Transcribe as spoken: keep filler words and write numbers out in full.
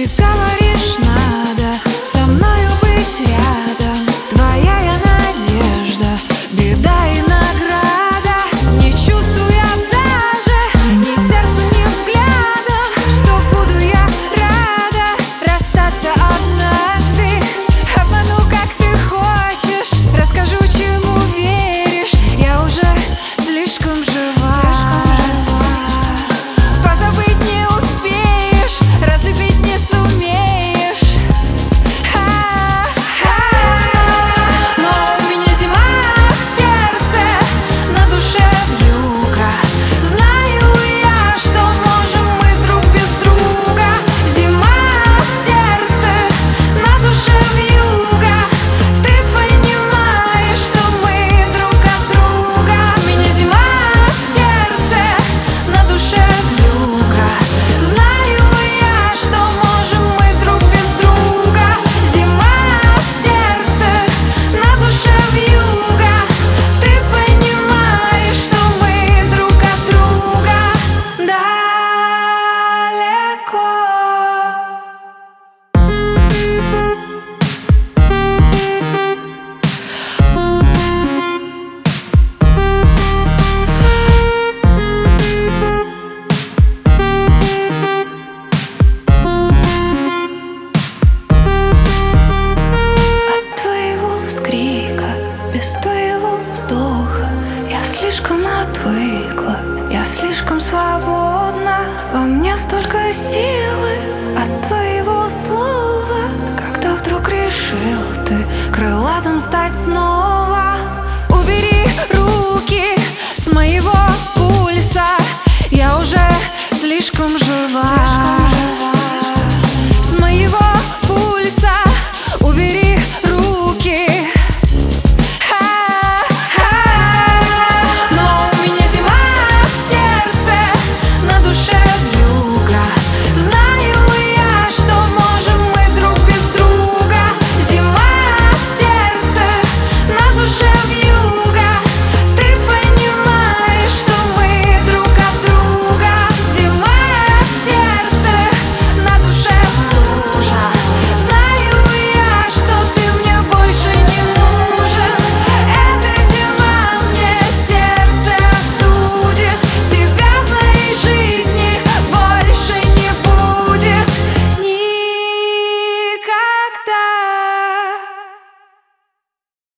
Ты говоришь, надо со мною быть рядом. Твоя я надежда, беда и награда. Не чувствуя даже ни сердцем, ни взглядом, что буду я рада расстаться однажды. Обману, как ты хочешь, расскажу, чему веришь. Я уже слишком жива. Позабыть не успеешь, разлюбить не сумеешь. Но у меня зима в сердце, на душе вьюга. Знаю я, что можем мы друг без друга. Зима в сердце, на душе вьюга. Ты понимаешь, что мы друг от друга. У меня зима в сердце, на душе вьюга. Знаю я, что можем мы друг без друга. Зима в сердце, на душе вьюга. Ты понимаешь, что мы друг от друга далеко. От твоего вскрика, без твоего вздоха я слишком отвыкла, я слишком свободна. Во мне столько силы от твоего слова, когда вдруг решил ты крылатым стать снова.